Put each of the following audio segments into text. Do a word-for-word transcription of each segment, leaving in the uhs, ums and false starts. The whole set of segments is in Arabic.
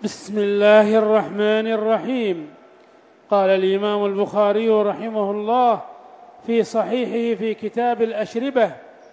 بسم الله الرحمن الرحيم. قال الإمام البخاري رحمه الله في صحيحه في كتاب الأشربة: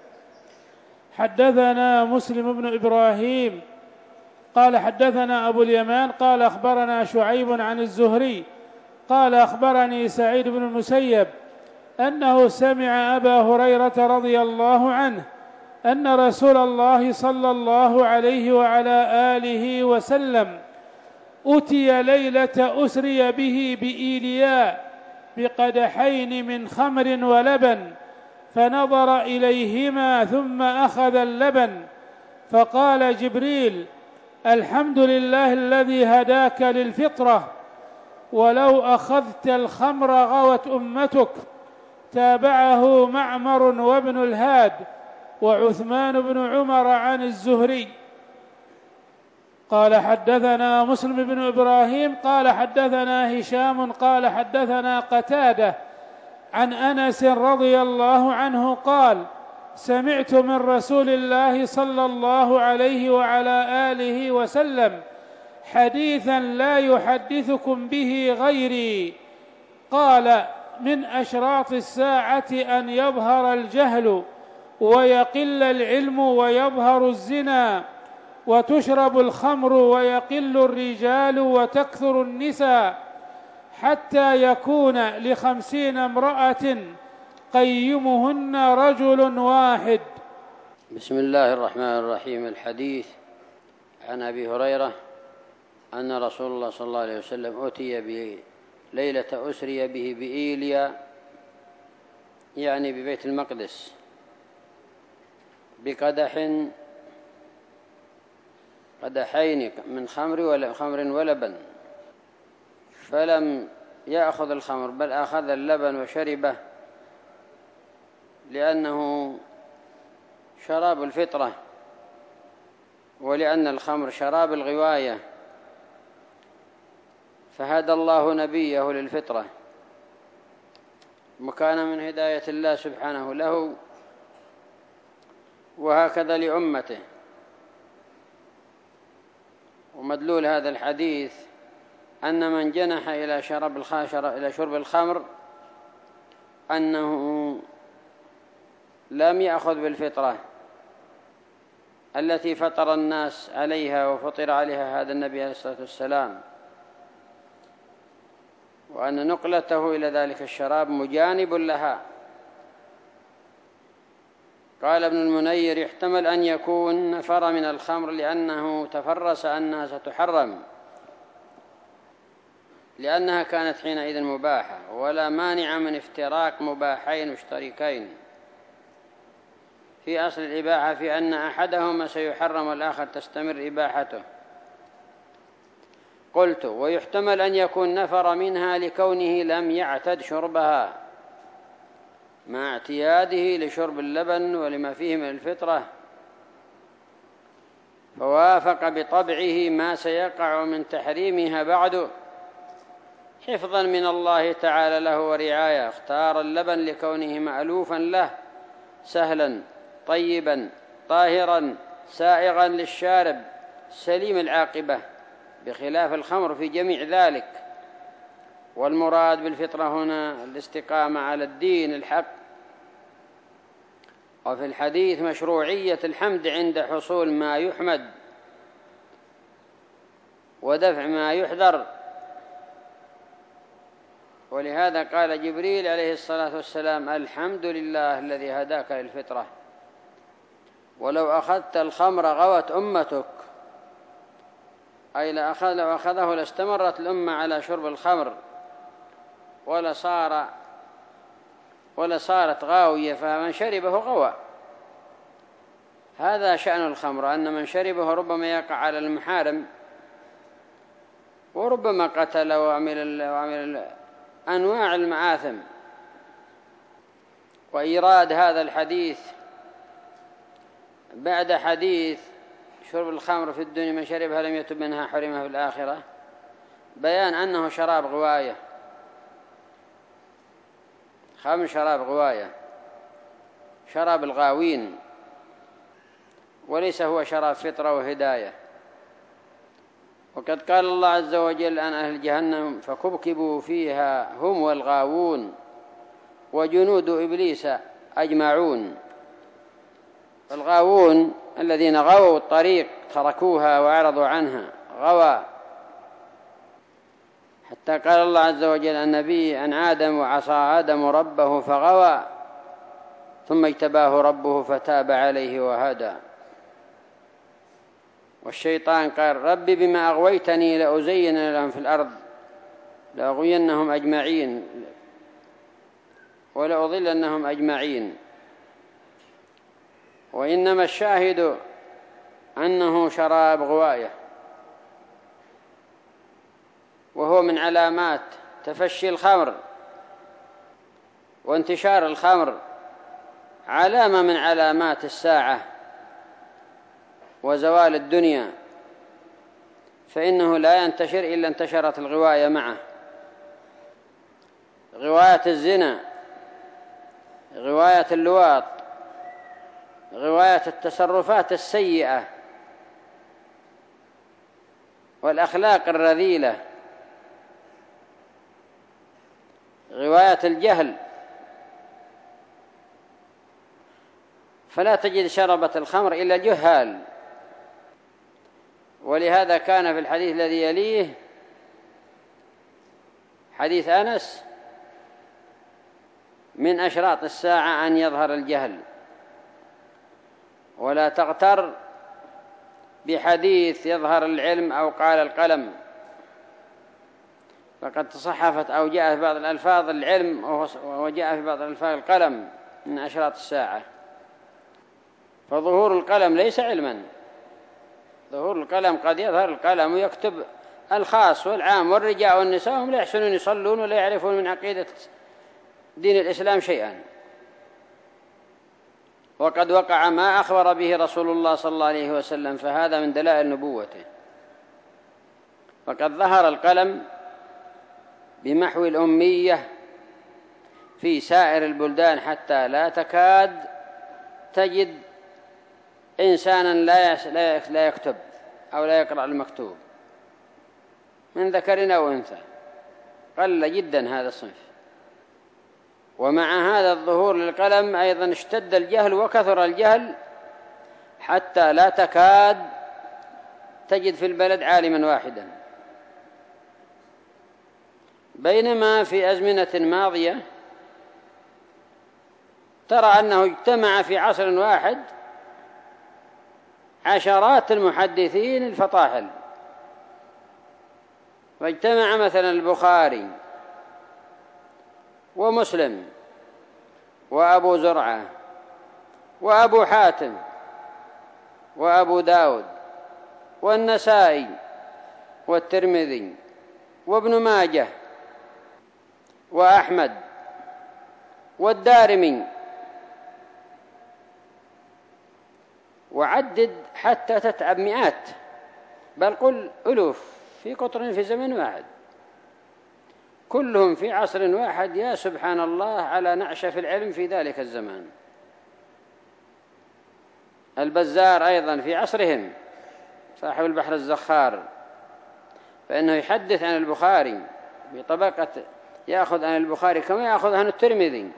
حدثنا مسلم بن إبراهيم قال حدثنا أبو اليمان قال أخبرنا شعيب عن الزهري قال أخبرني سعيد بن المسيب أنه سمع أبا هريرة رضي الله عنه أن رسول الله صلى الله عليه وعلى آله وسلم أتي ليلة أسري به بإيلياء بقدحين من خمر ولبن، فنظر إليهما ثم أخذ اللبن، فقال جبريل: الحمد لله الذي هداك للفطرة، ولو أخذت الخمر غوت أمتك. تابعه معمر وابن الهاد وعثمان بن عمر عن الزهري. قال حدثنا مسلم بن إبراهيم قال حدثنا هشام قال حدثنا قتادة عن أنس رضي الله عنه قال: سمعت من رسول الله صلى الله عليه وعلى آله وسلم حديثا لا يحدثكم به غيري، قال: من أشراط الساعة أن يظهر الجهل ويقل العلم ويظهر الزنا وتشرب الخمر ويقل الرجال وتكثر النساء، حتى يكون لخمسين امرأة قيمهن رجل واحد. بسم الله الرحمن الرحيم. الحديث عن أبي هريرة أن رسول الله صلى الله عليه وسلم أتي بليلة أسري به بإيليا، يعني ببيت المقدس، بقدح قدحين من خمر ولبن، فلم يأخذ الخمر بل أخذ اللبن وشربه، لأنه شراب الفطرة، ولأن الخمر شراب الغواية، فهدى الله نبيه للفطرة، وكان من هداية الله سبحانه له، وهكذا لأمته. ومدلول هذا الحديث أن من جنح إلى شرب الخاشرة إلى شرب الخمر أنه لم يأخذ بالفطرة التي فطر الناس عليها وفطر عليها هذا النبي عليه الصلاة والسلام، وأن نقلته إلى ذلك الشراب مجانب لها. قال ابن المنير: يحتمل أن يكون نفر من الخمر لأنه تفرس أنها ستحرم، لأنها كانت حينئذ مباحة، ولا مانع من افتراق مباحين مشتركين في أصل الإباحة، في أن أحدهما سيحرم والآخر تستمر إباحته. قلت: ويحتمل أن يكون نفر منها لكونه لم يعتد شربها مع اعتياده لشرب اللبن ولما فيه من الفطرة، فوافق بطبعه ما سيقع من تحريمها بعد، حفظا من الله تعالى له ورعاية. اختار اللبن لكونه مألوفا له، سهلا طيبا طاهرا سائغا للشارب سليم العاقبة، بخلاف الخمر في جميع ذلك. والمراد بالفطرة هنا الاستقامة على الدين الحق. وفي الحديث مشروعية الحمد عند حصول ما يحمد ودفع ما يحذر، ولهذا قال جبريل عليه الصلاة والسلام: الحمد لله الذي هداك للفطرة، ولو أخذت الخمر غوت أمتك، أي لو أخذه لاستمرت الأمة على شرب الخمر ولا صار ولا صارت غاوية، فمن شربه غوى. هذا شأن الخمر، أن من شربه ربما يقع على المحارم، وربما قتل وعمل, وعمل أنواع المآثم. وإيراد هذا الحديث بعد حديث شرب الخمر في الدنيا من شربها لم يتب منها حرمها في الآخرة، بيان أنه شراب غواية، خمر شراب غواية، شراب الغاوين، وليس هو شراب فطرة وهداية. وقد قال الله عز وجل عن أهل جهنم فكبكبوا فيها هم والغاوون وجنود إبليس أجمعون. الغاوون الذين غووا الطريق تركوها وأعرضوا عنها، غوى، حتى قال الله عز وجل عن النبي عن آدم وعصى آدم ربه فغوى ثم اجتباه ربه فتاب عليه وهدى. والشيطان قال رب بما أغويتني لأزين لهم في الأرض لأغوينهم أجمعين ولأضلنهم أجمعين. وإنما الشاهد أنه شراب غواية، وهو من علامات تفشي الخمر وانتشار الخمر، علامة من علامات الساعة وزوال الدنيا، فإنه لا ينتشر إلا انتشرت الغواية معه، غواية الزنا، غواية اللواط، غواية التصرفات السيئة والأخلاق الرذيلة، غواية الجهل. فلا تجد شربة الخمر إلا جهال. ولهذا كان في الحديث الذي يليه حديث أنس من أشراط الساعة أن يظهر الجهل. ولا تغتر بحديث يظهر العلم أو قال القلم، فقد تصحفت أو جاء في بعض الألفاظ العلم وجاء في بعض الألفاظ القلم من أشراط الساعة. فظهور القلم ليس علما، ظهور القلم قد يظهر القلم ويكتب الخاص والعام والرجال والنساء هم لا يحسنون يصلون ولا يعرفون من عقيدة دين الإسلام شيئا. وقد وقع ما أخبر به رسول الله صلى الله عليه وسلم، فهذا من دلائل نبوته. وقد ظهر القلم بمحو الأمية في سائر البلدان حتى لا تكاد تجد إنسانا لا يكتب أو لا يقرأ المكتوب من ذكر أو أنثى، قل جدا هذا الصنف. ومع هذا الظهور للقلم أيضا اشتد الجهل وكثر الجهل حتى لا تكاد تجد في البلد عالما واحدا. بينما في أزمنة ماضية ترى أنه اجتمع في عصر واحد عشرات المحدثين الفطاحل، واجتمع مثلا البخاري ومسلم وأبو زرعة وأبو حاتم وأبو داود والنسائي والترمذي وابن ماجه وأحمد والدارمي، وعدد حتى تتعب مئات بل قل ألوف في قطر في زمن واحد، كلهم في عصر واحد. يا سبحان الله على نعشة في العلم في ذلك الزمان. البزار أيضا في عصرهم صاحب البحر الزخار، فإنه يحدث عن البخاري بطبقة، يأخذ عن البخاري كما يأخذ عن الترمذي.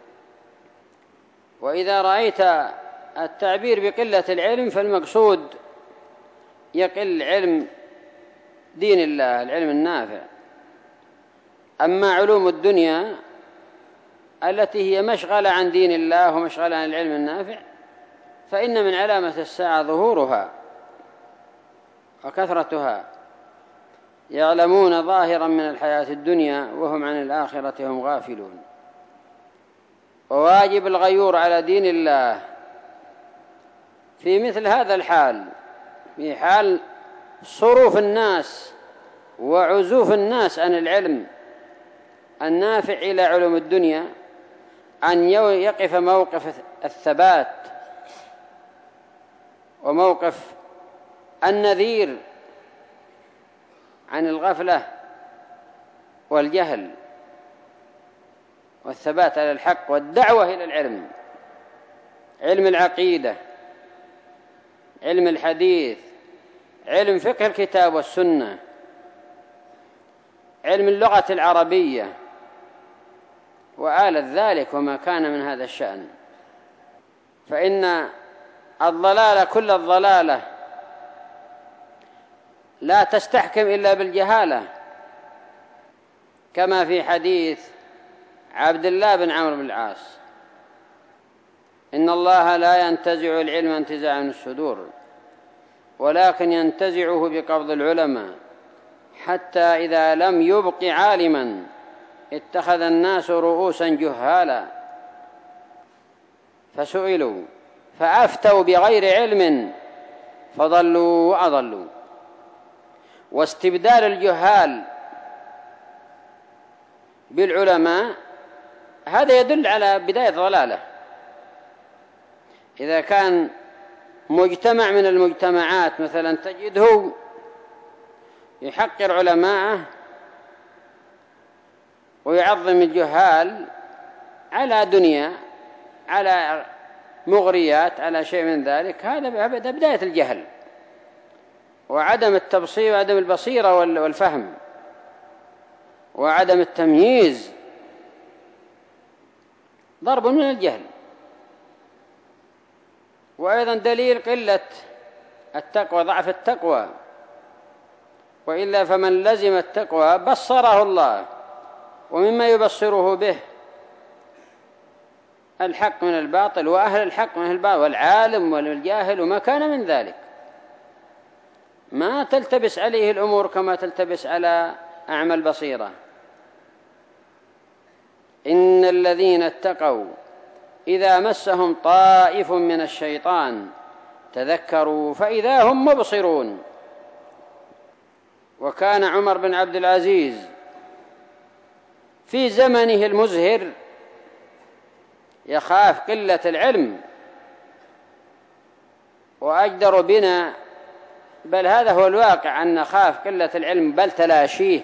وإذا رأيت التعبير بقلة العلم فالمقصود يقل علم دين الله، العلم النافع. أما علوم الدنيا التي هي مشغلة عن دين الله ومشغلة عن العلم النافع فإن من علامة الساعة ظهورها وكثرتها. يعلمون ظاهرا من الحياة الدنيا وهم عن الآخرة هم غافلون. وواجب الغيور على دين الله في مثل هذا الحال، في حال صروف الناس وعزوف الناس عن العلم النافع إلى علوم الدنيا، أن يقف موقف الثبات وموقف النذير عن الغفلة والجهل، والثبات على الحق والدعوة إلى العلم، علم العقيدة، علم الحديث، علم فقه الكتاب والسنة، علم اللغة العربية وآل ذلك وما كان من هذا الشأن. فإن الضلالة كل الضلالة لا تستحكم إلا بالجهالة، كما في حديث عبد الله بن عمرو بن العاص: إن الله لا ينتزع العلم انتزاعا من الصدور، ولكن ينتزعه بقبض العلماء، حتى إذا لم يبق عالما اتخذ الناس رؤوسا جهالا فسئلوا فأفتوا بغير علم فضلوا وأضلوا. واستبدال الجهال بالعلماء هذا يدل على بداية ضلالة. إذا كان مجتمع من المجتمعات مثلا تجده يحقر علماءه ويعظم الجهال على دنيا، على مغريات، على شيء من ذلك، هذا بداية الجهل وعدم التبصير وعدم البصيرة والفهم وعدم التمييز، ضرب من الجهل. وأيضا دليل قلة التقوى ضعف التقوى، وإلا فمن لزم التقوى بصره الله، ومما يبصره به الحق من الباطل وأهل الحق من أهل الباطل والعالم والجاهل وما كان من ذلك. ما تلتبس عليه الأمور كما تلتبس على أعمى البصيرة. إن الذين اتقوا إذا مسهم طائف من الشيطان تذكروا فإذا هم مبصرون. وكان عمر بن عبد العزيز في زمنه المزهر يخاف قلة العلم، وأجدر بنا، بل هذا هو الواقع، أن نخاف قلة العلم بل تلاشيه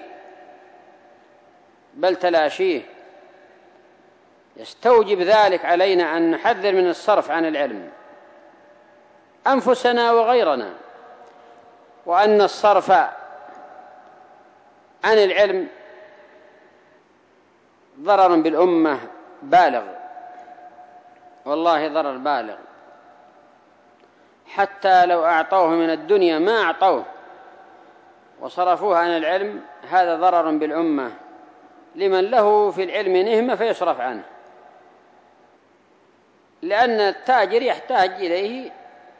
بل تلاشيه يستوجب ذلك علينا أن نحذر من الصرف عن العلم أنفسنا وغيرنا، وأن الصرف عن العلم ضرر بالأمة بالغ، والله ضرر بالغ، حتى لو أعطوه من الدنيا ما أعطوه وصرفوه عن العلم، هذا ضرر بالأمة لمن له في العلم نهمة فيصرف عنه، لأن التاجر يحتاج إليه،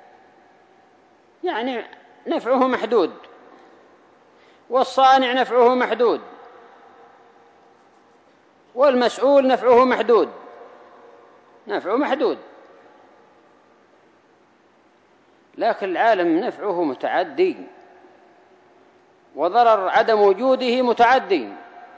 يعني نفعه محدود، والصانع نفعه محدود، والمسؤول نفعه محدود نفعه محدود لكن العالم نفعه متعدي، وضرر عدم وجوده متعدي،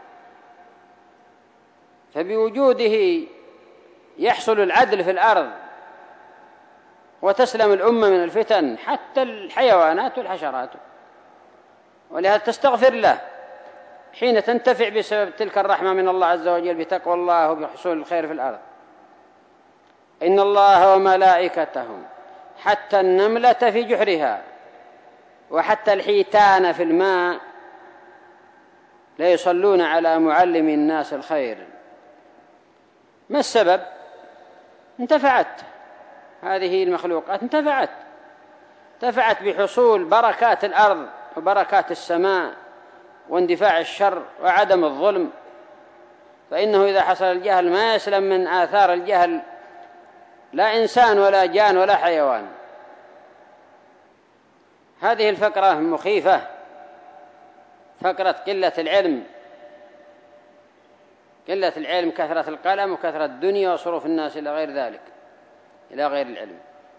فبوجوده يحصل العدل في الأرض وتسلم الأمة من الفتن، حتى الحيوانات والحشرات، ولهذا تستغفر له حين تنتفع بسبب تلك الرحمة من الله عز وجل بتقوى الله وبحصول الخير في الأرض. إن الله وملائكته حتى النملة في جحرها وحتى الحيتان في الماء لا يصلون على معلم الناس الخير. ما السبب؟ انتفعت هذه المخلوقات، انتفعت انتفعت بحصول بركات الأرض وبركات السماء واندفاع الشر وعدم الظلم، فإنه إذا حصل الجهل ما يسلم من آثار الجهل لا إنسان ولا جان ولا حيوان. هذه الفقرة مخيفة، فقرة قلة العلم، قلة العلم، كثرة القلم وكثرة الدنيا وصروف الناس إلى غير ذلك، إلى غير العلم.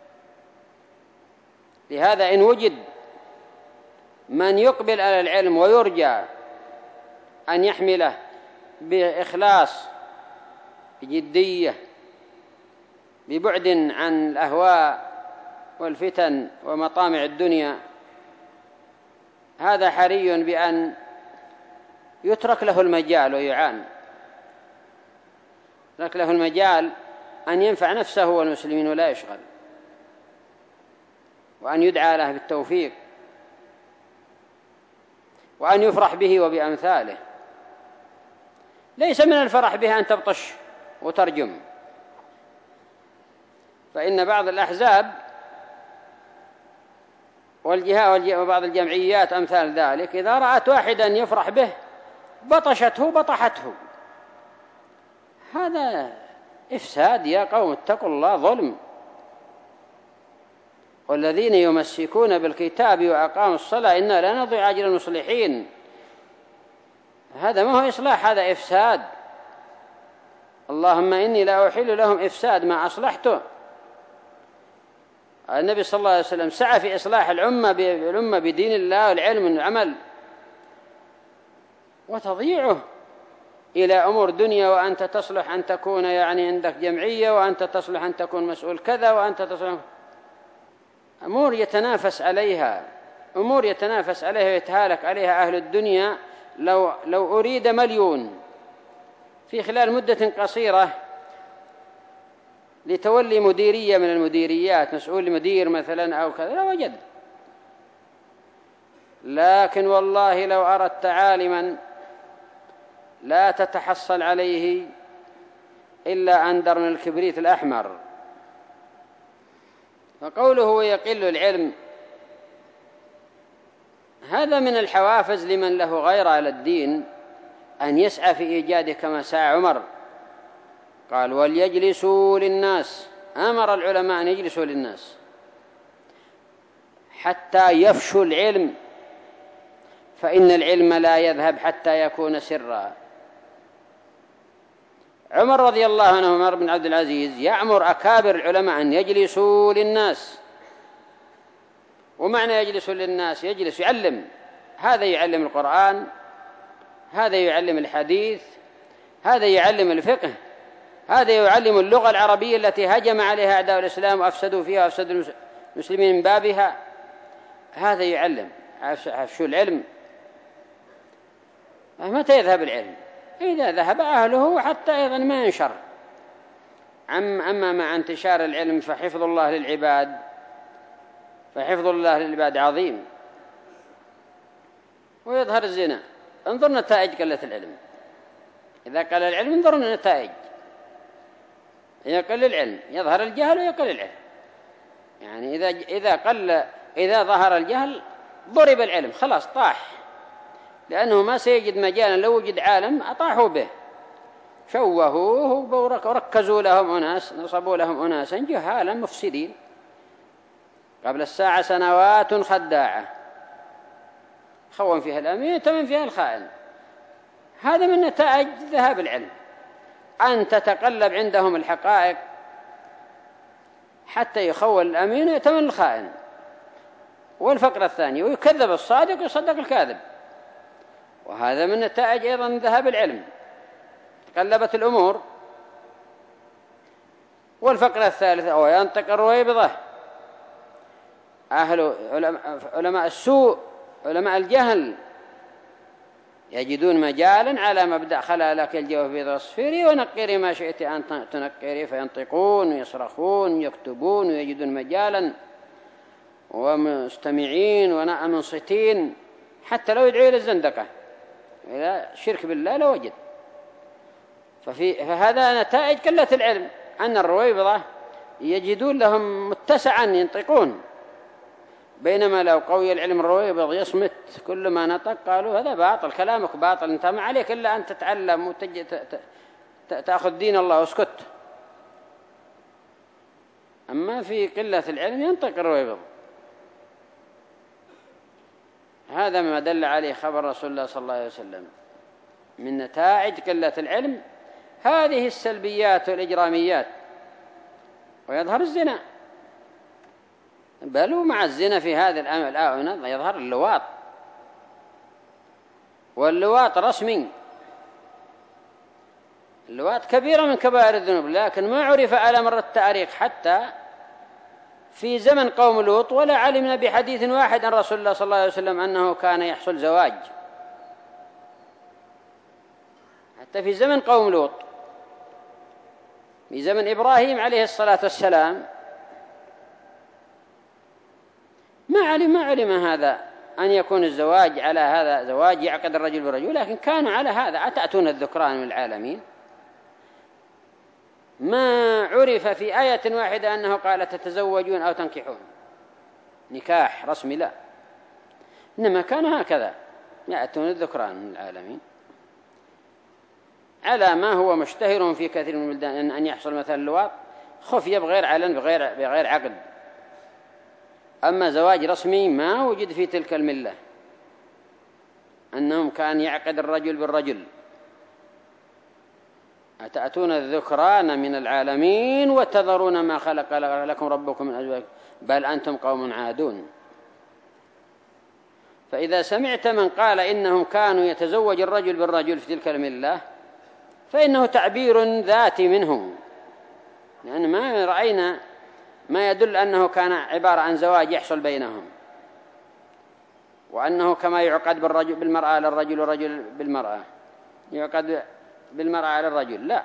لهذا إن وجد من يقبل على العلم ويرجى أن يحمله بإخلاص بجدية ببعد عن الأهواء والفتن ومطامع الدنيا، هذا حري بأن يترك له المجال ويعان، يترك له المجال أن ينفع نفسه والمسلمين ولا يشغل، وأن يدعى له بالتوفيق وأن يفرح به وبأمثاله. ليس من الفرح به أن تبطش وترجم، فإن بعض الأحزاب والجهات وبعض الجمعيات أمثال ذلك إذا رأت واحدا يفرح به بطشته بطحته. هذا إفساد يا قوم، اتقوا الله، ظلم. والذين يمسكون بالكتاب وأقاموا الصلاة إنا لا نضيع أجر المصلحين. هذا ما هو إصلاح، هذا إفساد. اللهم إني لا أحل لهم إفساد ما أصلحته. النبي صلى الله عليه وسلم سعى في إصلاح الأمة بالأمة بدين الله والعلم والعمل، وتضيعه إلى أمور دنيا، وأنت تصلح أن تكون يعني عندك جمعية، وأنت تصلح أن تكون مسؤول كذا، وأنت تصلح أمور يتنافس عليها، أمور يتنافس عليها ويتهالك عليها أهل الدنيا. لو, لو أريد مليون في خلال مدة قصيرة لتولي مديرية من المديريات، مسؤول مدير مثلا أو كذا، لا وجد. لكن والله لو أردت عالما لا تتحصل عليه إلا أندر من الكبريت الأحمر. فقوله ويقل العلم هذا من الحوافز لمن له غير على الدين أن يسعى في إيجاده كما سعى عمر. قال وليجلسوا للناس، أمر العلماء أن يجلسوا للناس حتى يفشوا العلم، فإن العلم لا يذهب حتى يكون سرا. عمر رضي الله عنه، عمر بن عبد العزيز، يأمر أكابر العلماء أن يجلسوا للناس. ومعنى يجلسوا للناس يجلس يعلم، هذا يعلم القرآن، هذا يعلم الحديث، هذا يعلم الفقه، هذا يعلم اللغة العربية التي هجم عليها أعداء الإسلام وأفسدوا فيها وأفسدوا المسلمين من بابها، هذا يعلم شو العلم. متى يذهب العلم؟ إذا ذهب أهله حتى أيضا ما ينشر. أما مع انتشار العلم فحفظ الله للعباد فحفظ الله للعباد عظيم. ويظهر الزنا، انظر نتائج قلة العلم. إذا قل العلم انظر النتائج، يقل العلم يظهر الجهل ويقل العلم. يعني إذا إذا قل إذا ظهر الجهل ضرب العلم، خلاص طاح، لأنه ما سيجد مجالا. لو وجد عالم أطاحوا به، شوهوه وركزوا لهم أناس، نصبوا لهم أناسا جهالا مفسدين. قبل الساعة سنوات خداعة خون فيها الأمين تمن فيها الخائن. هذا من نتائج ذهاب العلم، أن تتقلب عندهم الحقائق حتى يخول الأمين ويتمن الخائن. والفقرة الثانية ويكذب الصادق ويصدق الكاذب، وهذا من نتائج أيضا ذهاب العلم، تقلبت الأمور. والفقرة الثالثة وينطق الرويبضة، أهل علماء السوء علماء الجهل يجدون مجالا على مبدأ خلا لك الجوف بتصفيري ونقري ما شئت أن تنقري، فينطقون ويصرخون ويكتبون ويجدون مجالا ومستمعين ومنصتين، حتى لو يدعو إلى الزندقة إلى شرك بالله لوجد. ففي فهذا نتائج قلة العلم، أن الرويبضة يجدون لهم متسعا ينطقون، بينما لو قوي العلم الرويبض يصمت، كل ما نطق قالوا هذا باطل، كلامك باطل، انت ما عليك إلا أن تتعلم وتجي تأخذ دين الله واسكت. أما في قلة العلم ينطق الرويبض. هذا ما دل عليه خبر رسول الله صلى الله عليه وسلم من نتائج قلة العلم، هذه السلبيات والإجراميات. ويظهر الزنا، بل ومع الزنا في هذه الآونة يظهر اللواط، واللواط رسمي، اللواط كبيرة من كبائر الذنوب، لكن ما عرف على مر التاريخ حتى في زمن قوم لوط، ولا علمنا بحديث واحد عن رسول الله صلى الله عليه وسلم أنه كان يحصل زواج. حتى في زمن قوم لوط، في زمن إبراهيم عليه الصلاة والسلام، ما علم ما علم هذا أن يكون الزواج على هذا زواج يعقد الرجل بالرجل، لكن كانوا على هذا. أتأتون الذكران من العالمين؟ ما عرف في آية واحدة أنه قال تتزوجون أو تنكحون نكاح رسمي، لا، إنما كان هكذا يأتون الذكران من العالمين، على ما هو مشتهر في كثير من البلدان أن يحصل مثلا اللواط خفية بغير علن بغير, بغير عقد. أما زواج رسمي ما وجد في تلك الملة، أنهم كان يعقد الرجل بالرجل. أتأتون الذكران من العالمين وتذرون ما خلق لكم ربكم من أزواجكم بل أنتم قوم عادون. فإذا سمعت من قال إنهم كانوا يتزوج الرجل بالرجل في تلك الملة فإنه تعبير ذاتي منهم، لأن ما رأينا ما يدل أنه كان عبارة عن زواج يحصل بينهم، وأنه كما يعقد بالرجل بالمرأة للرجل والرجل بالمرأة يعقد بالمرأة على الرجل، لا،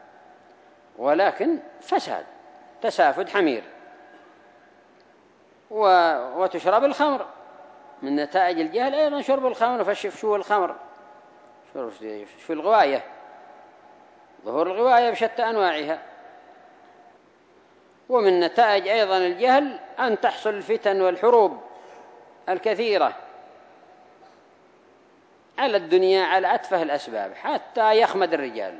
ولكن فساد تسافد حمير. وتشرب الخمر، من نتائج الجهل أيضا شرب الخمر. فشو الخمر؟ شو الغواية؟ ظهور الغواية بشتى أنواعها. ومن نتائج أيضا الجهل أن تحصل الفتن والحروب الكثيرة على الدنيا على أتفه الأسباب، حتى يخمد الرجال،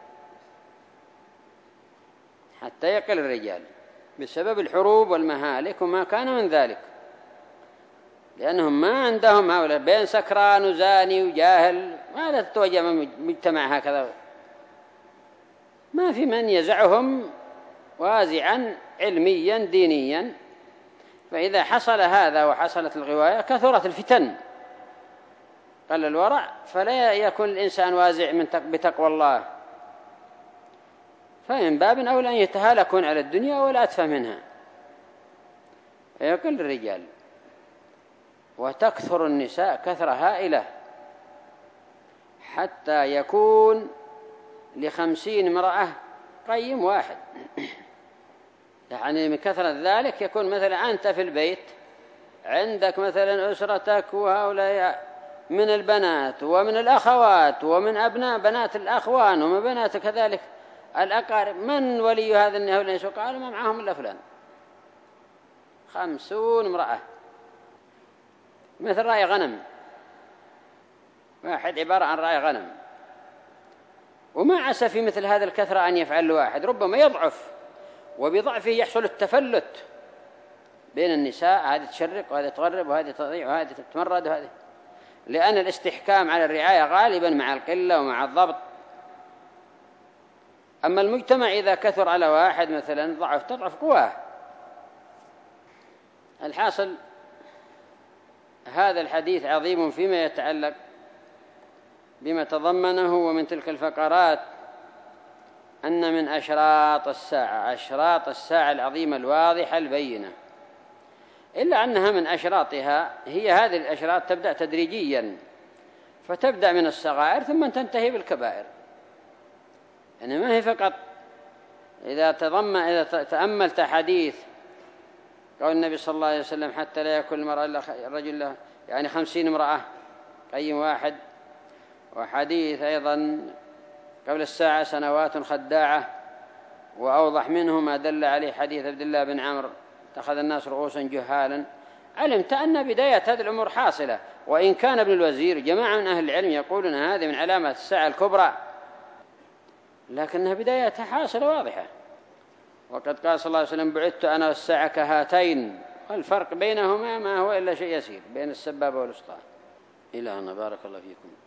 حتى يقل الرجال بسبب الحروب والمهالك وما كان من ذلك، لأنهم ما عندهم هؤلاء بين سكران وزاني وجاهل، ماذا تتوجه من مجتمع هكذا؟ ما في من يزعهم وازعا علميا دينيا. فإذا حصل هذا وحصلت الغواية كثرت الفتن، قل الورع، فلا يكون الإنسان وازع من بتقوى الله، فمن باب أولى أن يتهالكون على الدنيا ولا أتفه منها، فيقل الرجال وتكثر النساء كثرة هائلة، حتى يكون لخمسين امرأة قيم واحد. يعني من كثرة ذلك يكون مثلا أنت في البيت عندك مثلا أسرتك وهؤلاء من البنات ومن الأخوات ومن أبناء بنات الأخوان ومن بنات كذلك الأقارب، من ولي هذا النهي؟ قالوا ما معهم إلا فلان، خمسون امرأة، مثل راعي غنم واحد، عبارة عن راعي غنم. وما عسى في مثل هذا الكثرة أن يفعل واحد، ربما يضعف، وبضعفه يحصل التفلت بين النساء، هذه تشرق وهذه تغرب وهذه تضيع وهذه تتمرد وهذه، لأن الاستحكام على الرعاية غالبا مع القلة ومع الضبط. أما المجتمع إذا كثر على واحد مثلا ضعف تضعف قواه. الحاصل هذا الحديث عظيم فيما يتعلق بما تضمنه، ومن تلك الفقرات أن من أشراط الساعة أشراط الساعة العظيمة الواضحة البينة، إلا أنها من أشراطها هي هذه الأشراط تبدأ تدريجيا، فتبدأ من الصغائر ثم تنتهي بالكبائر. يعني ما هي فقط إذا تضمن إذا تأملت حديث قول النبي صلى الله عليه وسلم حتى لا يكون المرأة إلا الرجل له يعني خمسين امرأة قيم واحد، وحديث أيضا قبل الساعة سنوات خداعة، وأوضح منه ما دل عليه حديث عبد الله بن عمرو اتخذ الناس رؤوسا جهالا، علمت أن بداية هذه الأمور حاصلة. وإن كان ابن الوزير جماعة من أهل العلم يقولون هذه من علامات الساعة الكبرى، لكنها بدايتها حاصلة واضحة. وقد قال صلى الله عليه وسلم بعثت أنا والساعة كهاتين، والفرق بينهما ما هو إلا شيء يسير بين السبابة والوسطى. إلهنا بارك الله فيكم.